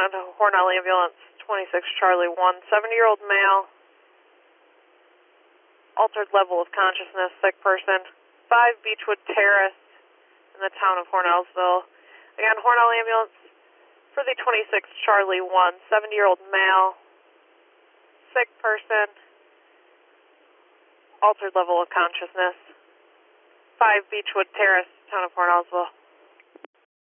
on Hornell Ambulance 26 Charlie 1, 70-year-old male, altered level of consciousness, sick person, 5 Beechwood Terrace in the town of Hornellsville. Again, Hornell Ambulance for the 26 Charlie 1, 70-year-old male, sick person, altered level of consciousness, 5 Beechwood Terrace, town of Hornellsville.